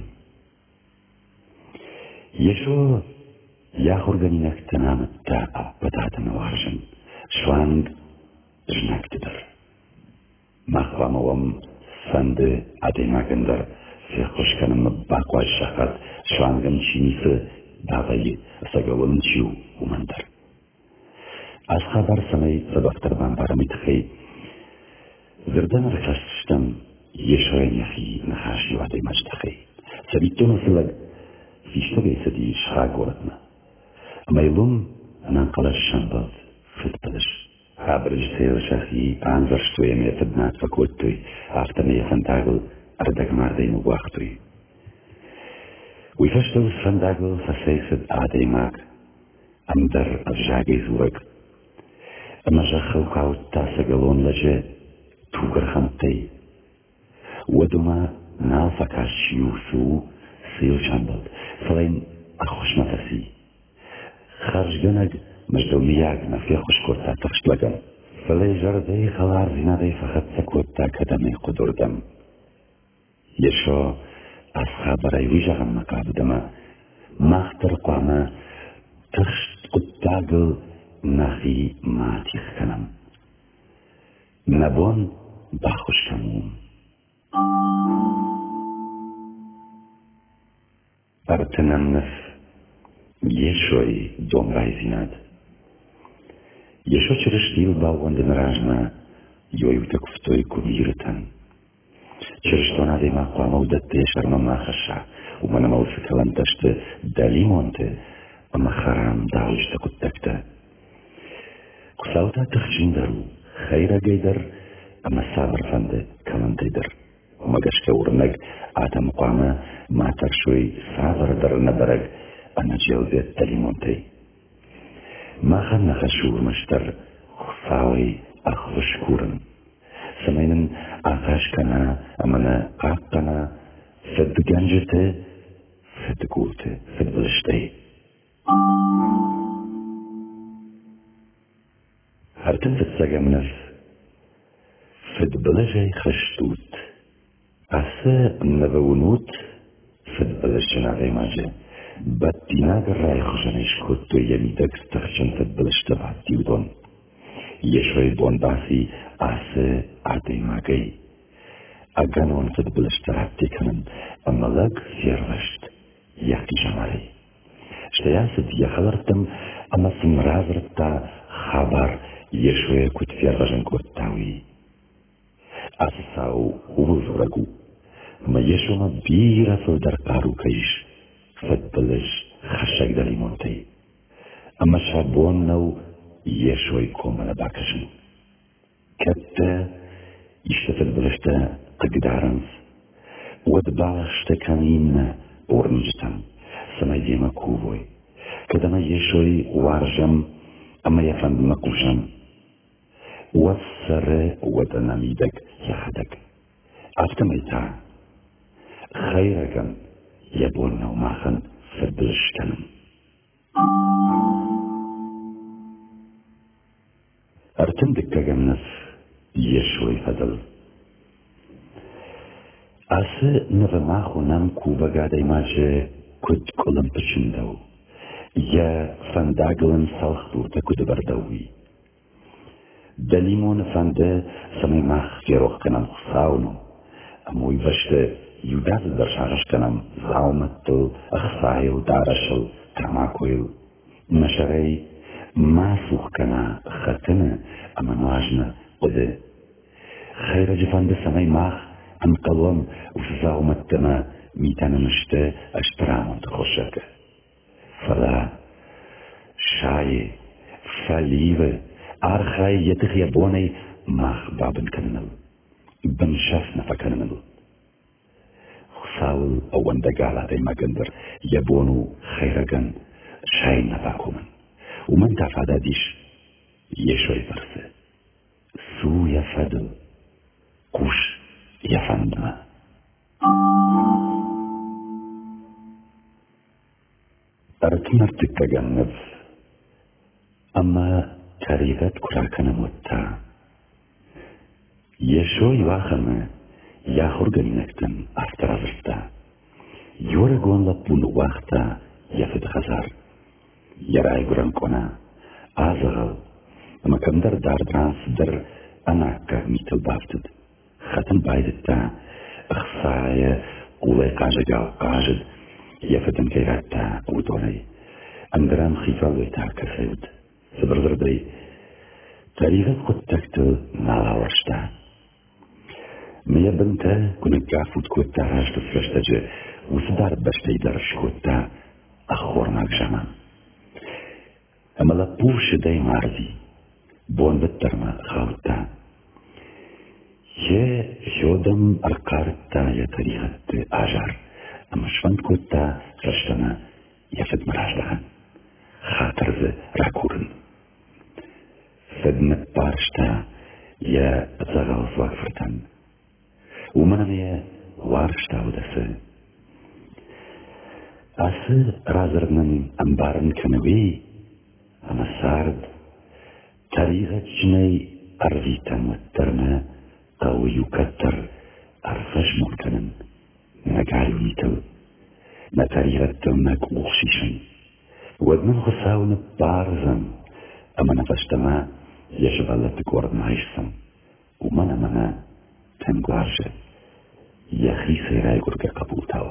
Yesho yachorganinak tanam ta apatatan waarjen. Schwand znektider. Machwamawam sande ademakender. Sechoshkanam bakwaj shakat. Schwangan chinise davayi sagalun chiu umandar. Az khabar samay sabaktar bambaram itkhei. Zerdan rakashtam yeshoyn yahi nahashi wadi majtakhi. Sabitun usulag fishtoge sadi shragoratna. Amaylum nanqalash shambad fitpadash. Habrij seyr shahi anzar shtoye me fidnat fakutui. Aftame yafantagul ardag mardein uwachtui. ويفشتو سفنداغو فسيسد آدي ماك أمدر أفجاقي زورك أما جاخو قاو تاسقلون لجي توغر خمتي ودوما نالفكاش يوسو سيو شامبل فلين أخوش مفسي خارج جنگ مجدو مياغ نفي خوش كورتا تخشلقن فلي جردي خلار زينادي فخد سكوتا كدمي قدردم يشو از خبرای ویژگم مکابدما مختر قاما تخت قداغل نخی ماتیخ کنم نبون بخوش کموم ارتنم نف یشوی دنبای زیند یشو چرش دیل باوندن راجنا یویو تکفتوی کبیرتن Shirishton adema qama udatte sharma ma khasha ومن موسك لم تشت دليمونت أما خرام داوش تقدكتا قصاوتا تخجين درو خير جيدر أما صابر فند كمان تيدر وما قشك ورنك آتا مقامة ما ترشوي صابر در ندرق أنا جيوزي دليمونتي ما خلنا خشور مشتر خصاوي أخوش كورن سمينن آقاش كنا أمنا قاقنا فد جنجته فد قوته فد بلشتي هرتن فد سجمنف فد بلجي خشتوت أسا نبونوت فد بلشنا غي ماجي Battilag rajchosanis kuttu jemitek stachcsantet belestavat tiudon. Yeshoi bondasi ase ate magay. Aganon fet belestavat tikanen amalag siervest yaki jamari. Штаясет яхалартым ama simrazrta khabar Yeshoi kut fiervajen kottawi. Asau uvuragu. Ma Yeshua bira soldar karu kaish. Fatbalish khashag dalimontai. Ama shabon nau Yeshoi komana bakashin. Katta ishtatel bilishta qigdarans. Wadbalashta kanina ornjtam. Samaydima kuvoi. Kadama Yeshoi warjam ama yafand makusham. Wassare wadanamidak yahadak. Aftamita. Khayragan yabulna umahan fadlishkanam. Artindik kagamnas Yeshoi fadl. Ase navamahunam kuvaga imaje kud kolam pachindaw. Ya fandaglan salkhduta kud bardawi. Dalimon fande samimach geroch kanam khsauno. Amoy vashte Judaz der Sharashkanam Zaumatul Achsail Darashal Kamakoil Masharei Masuchkana Khatana Amanwajna Ode Khaira Jifan de Samay Mach Am Kalom Zaumatana Mitana Mishte Ashtramont Khoshaka Fala Shaye Falive Archai Yetich Yabonei Mach Baben Kanal Ben Shafna Fakanal Saul awandagala de magander yabonu khayragan shayna bakuman ومن تفاداديش يشوي فرسه سو يفادل كوش يفندما أرتمر تتجنب أما تريغت كراكنا متا يشوي واخمه Ya organizaktan afterazırta. Yoragonla pulu vakta yafet khazar. Yaray guran kona azal. Ama kandar dardrans der anakka mitel baftid. Khatan baydetta akhsaya ulay qajagal qajid yafetan kayratta udonay. Andram khifalwe takafed. Sabrzarday tariqat quttaktu nalawashta. Mia bente kunek gafut kutta rashtu flashtaje usdar bashtay darsh kutta akhornak jaman. Ama la push day marzi bon betterma khawta. Ye jodam arkarta ya tariqat ajar. Ama shvand kutta rashtana yafet marajdahan. Khatarze rakurn. Fedmet parshta ya zagal zwakfrtan. ومنم يا وارشتا ودسه أسه رازرنن أمبارن كنوي أما سارد طريقة جني أرفيتا مترنا قوي يكتر أرفش ممكنن نقالي ميتل ما طريقة تمك وخشيشن ودمن خساون بارزن أما نفشتما يشبالة تكورد معيشسن ومنا منا تنقارشه يخي سيراي قرقة قبولتاو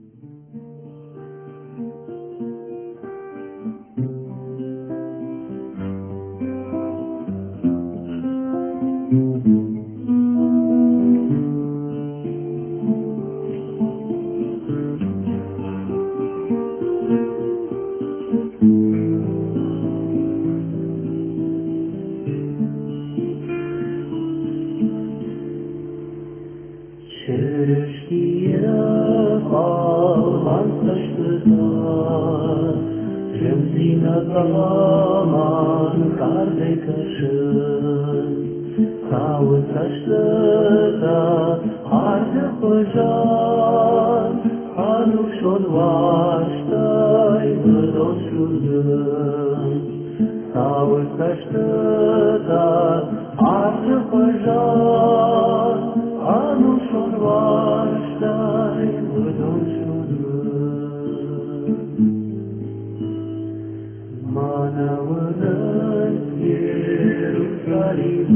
Zaman kardeşim, sağ taşlıda artık hocan, hanuk şol baştay doşudum. Sağ taşlıda artık hocan, hanuk şol baştay doşudum.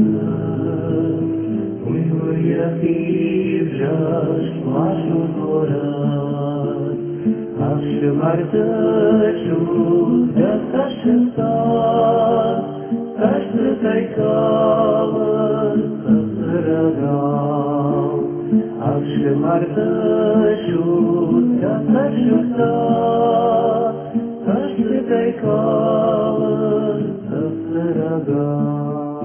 ويرفيف جاش وعشو دورات عفش مرتشو دستش الصاد تشت تيكال تسرقاو عفش مرتشو دستش الصاد تشت تيكال تسرقاو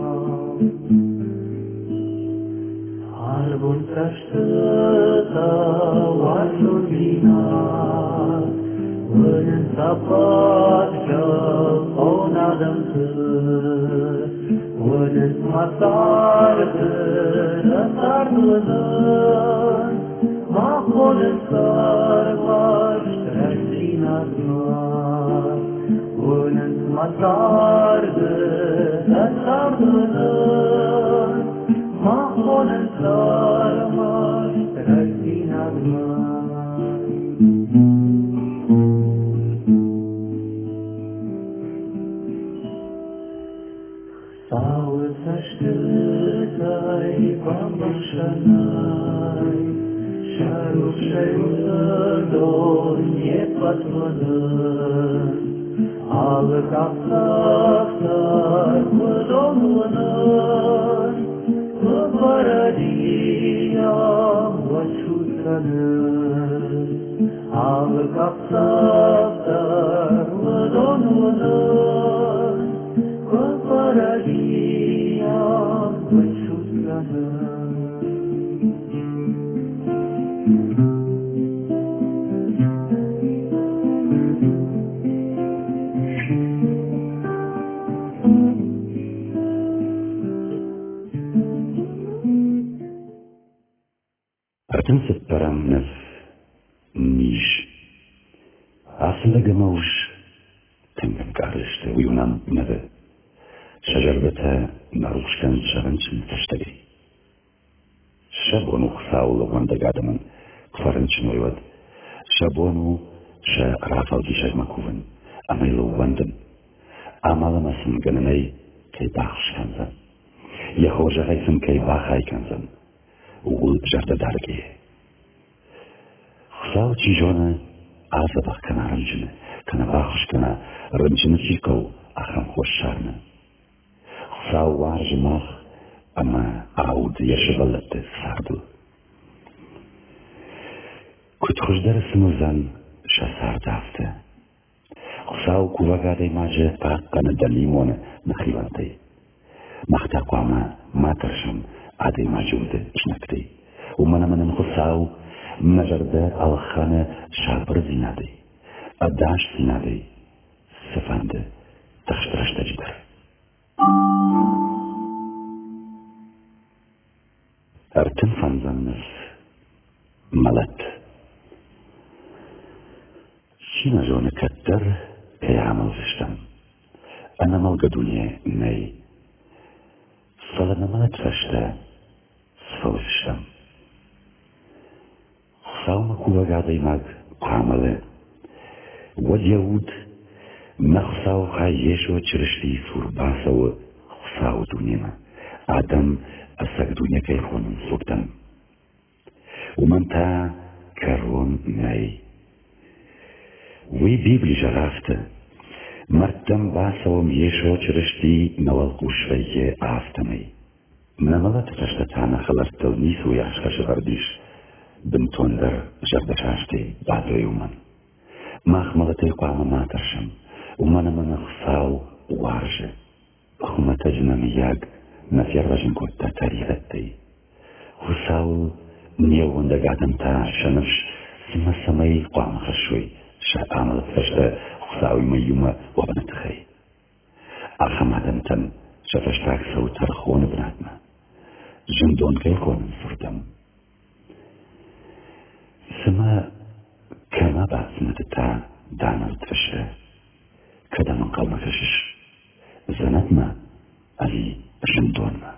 Album zerstörter war schon die Nacht, wurden Sabbatja von Adam Tür, wurden Masarte, das Ardunen, Machonen Sarvar, Stressina Dwar, wurden Masarte, das Ardunen, Mahon and Sarmas, Rasina Saul zerstörtei Bambashanai, Sharuk Shayudon Yepatwanan, Alle Kapsaktar Kudonwanan, Paradia Vachusanan Al Kapsaktar Vadonwanan Paradia Vachusanan Artem separam nef nish. Aslında gamaush tengam karıştı uyunan neve. Şajarvete naruşkan şarançın taştari. Şabonu xsaulu vanda gadamın kvarançın uyvad. Şabonu şa rafalgi şajmakuvan. Amaylu vandan. Amalamasın gananay kay baxşkanzan. Yahojahaysın kay baxaykanzan. Uğul jarda dargi. Xsal çijona azabaq kana rıncını, kana baxşkana rıncını çikov axam xoşşarını. Xsal varjımaq ama aud yaşıvalatı sardu. Kutxujdar sınızan şasar daftı. Xsal kuvagaday maje paqqana dalimona naxivantay. Maxtaqama matarşam aday majude çnakday. Umana manan xsal Najarda alxana şabır zinaday. Adaş zinaday. Sıfandı. Taştıraştacıdır. Artın fanzanız malat. Şina jona kattar kayamal ziştam. Ana malga dunya ney. Salana malat fashta sfal ziştam. Salma kuvagadai mag qamale. Wad نخساو خایشو چرشتی سورباسو خساو دنیما آدم أساق دنیا كي خونن سوبتن ومن تا كارون ناي وي بيبلي جرافت مرتم باسو ميشو چرشتی نوالقو شوية آفتمي نمالات رشتتانا خلرتل نيسو ياشكش غرديش بنتوندر جردشاشتي بعدو يومن ماخملتي قاما ماترشم ومن من خساو وارجه خما تجنم ياج نفير رجن كنت تاريختي خساو نيو وندقاتم تا شنفش سما سمي قام خشوي شا عمل فشتا خساوي ميوما وبنتخي أخم عدمتن شفشتاك سو ترخون بناتنا جندون كيخون سردم سما كما بعد سنتتا دانا تفشه كذا من قلب فشش زنتنا ألي جندوننا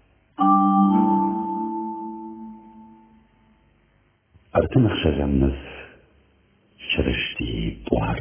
أرتنخ شجمنف شرشتي بوار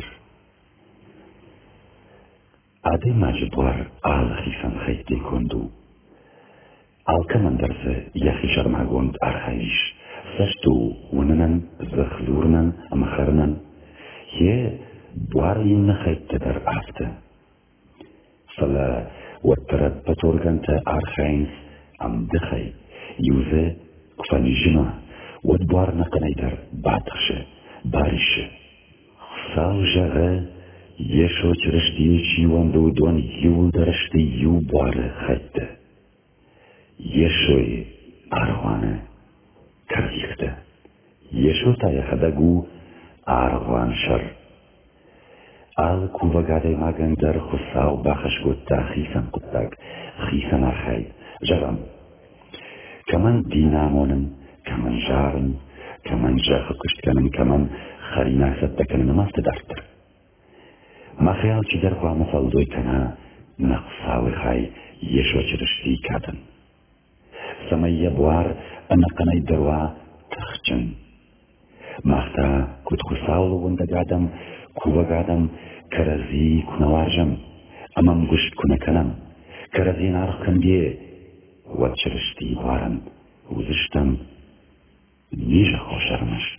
عادي ما جبوار آل خيفان خيتي كندو Alkamandırsı yaxi şarmagond arxayiş. Saçtu unanan, zıxlurnan, amaxarnan. Ye buar yinna xayttadır aftı. Sala wattarad patorganta arxayins am dixay. Yuze kfanijima. Wad buar naqanaydar batxşı, barışı. Xsal jağı yesho çırıştı çivandu don yuldarıştı yu buarı xayttı. Yeshoy arğanı kardiqda. Yesho tayaxadagu arğan şar. Al kuvagadai magandar xusaw baxash gutta xisan quttak, xisan arxay, jaram. Kaman dinamonın, kaman jarın, kaman jaxı kuştkanın, kaman xarina sattakanın mafta dartır. Maxyal çidar xuama faldoy kana, naqsawi xay yesho çirishti kadın. Samayya buar anaqanay darwa taxchin. Maxta kutxusawlu wanda gadam, kuva gadam, karazi kunawarjam, amam gusht kunakanam, karazi narxkan diye, watchirishti buaran, uzishtam, nija xosharmasht.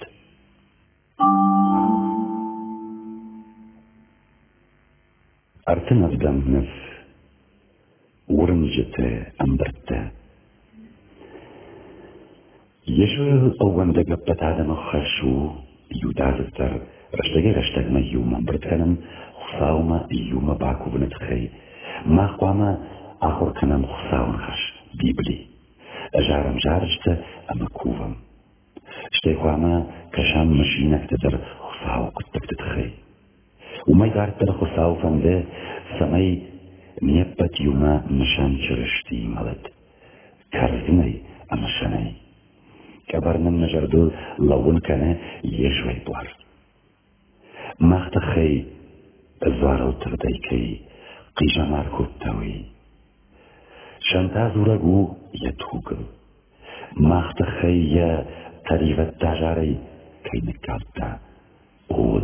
Artin avdam nif, urmjete ambrtte. Yesho awanda gappat adam khashu yudaztar rashtage rashtagma yuma bratkanam khsawma yuma bakubnat khay ma qama akhur kanam khsawn khash bibli ajaram jarjta amakuvam shtay qama kasham mashinak tadar khsaw quttak ttkhay وما يعرف الخصاو فنده سماي نيبت يوما مشان شرشتي مالت كارزني أمشاني كبرنا نجردو لون كان يشوي بوار مختخي الزارو ترديكي قيجا ماركو التاوي شانتازو رقو يتوغل مختخي يا تريفة تاجاري كي نكالتا قول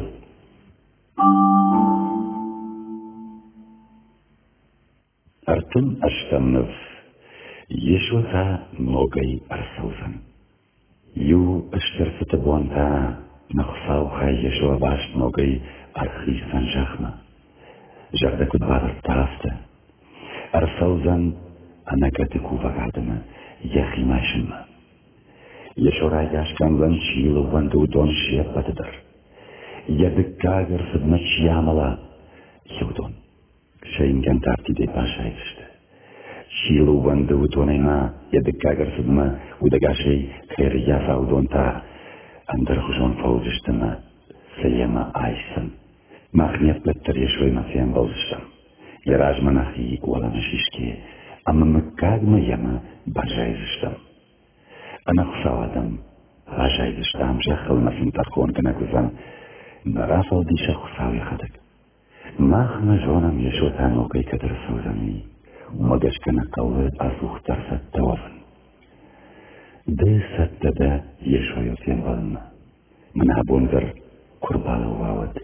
أرتم أشتمنف يشوثا موغي أرسوزن يو اشترفت بوانتا نخصاو خاي يشوى باش موغي أرخيسان جخمة جردك بار الطرافتا أرسوزن أنا كتكو فقادنا يخي ماشنما يشو راياش كان لن شيلو واندو دون شيب بتدر يدكاغر خدمت شياملا يودون شاين كان تارتي دي باشا يفشتا شيلو واندو دونيما يدكاغر خدمة ودقاشي خير يافا ودون تا اندر خجون فوزشتما سيما آيسن ماخنيت بتر يشوي مسيان بوزشتم يراج مناخي ولا مشيشكي اما مكاغما يما بجايزشتم انا خصاوادم غاجايزشتم جخل مسين ترخون كنا كوزان نرافل دي شخص ساوي خدك ماخنا جونم يشوتان وكي كدر سوزني ومدش كنا قوة أسوخ ترسد توفن دي ستدا يشوى يوتين ظلنا من هبونذر كربال وواود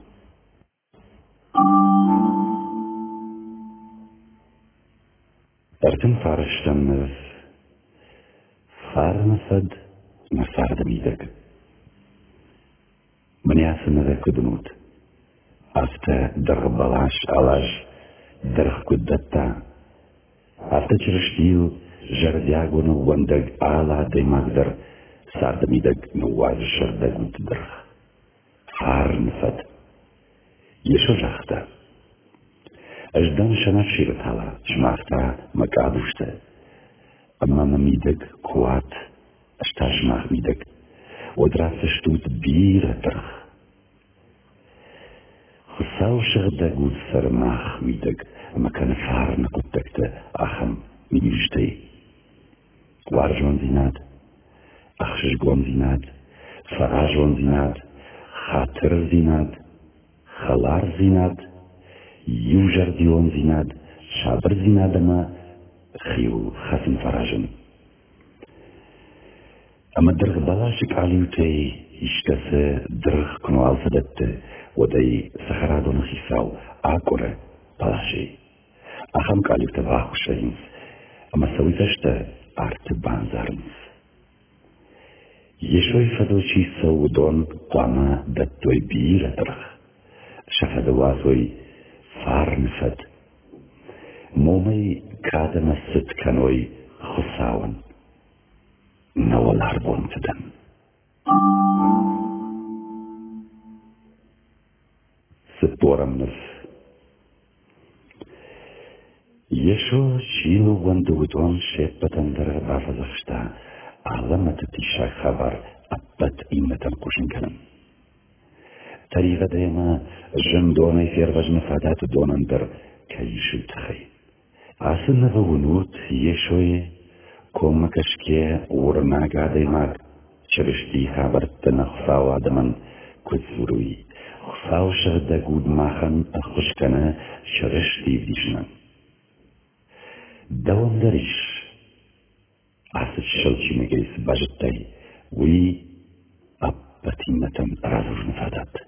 ارتن فارشتم نف فارنفد نفارد ميدك من ياسم ذا كدنوت أفتا درغ بلاش علاج درغ كدتا أفتا چرشتيو جردياغونو واندق آلا دي مقدر ساردميدق نواز شردق متدرغ فار نفد يشو جاختا أجدان شناف شيرتالا جماختا مقابوشتا أما مميدق قوات أشتا جماخ ميدق ودراس شتوت بيرة درغ خساو شغدا قود سرماخ ميدق أما كان فار نقودكتا أخم ميجتي وارجون زيناد أخششقون زيناد فراجون زيناد خاطر زيناد خلار زيناد يوجر ديون زيناد شابر زيناد أما خيو خاسم فراجن أما درغ بلاشك عليوتي يشتس درغ كنوال سدت ودي سخرادو نخيساو آكورة بلاشي أخم كاليوتا باخو شاينس أما سويتشتا ارت بانزارنس. یشوی فدوچی سودون قاما دتوی بیر درخ. شفدواتوی فارنفد. مومی کادم ست کنوی خساون. نولار بونتدن. سپورم نف. یشو چینو وندودون شپتن در بافزخشتا علامت تیشا خبر ابد ایمتن قوشن کنن. طریقه دیما جندونی فیروژ مفادات دونن در کیشو تخی. آسن نوونوت یشوی کمکش که ورناگا دیما چرشتی خبر تنخفاو آدمن کدزوروی. خفاو شرده گود ماخن خوشکنه چرشتی بدیشنن. دوام دریش آسد شلچی مگیس باجتای وی ابتیمتن رازوش نفادات.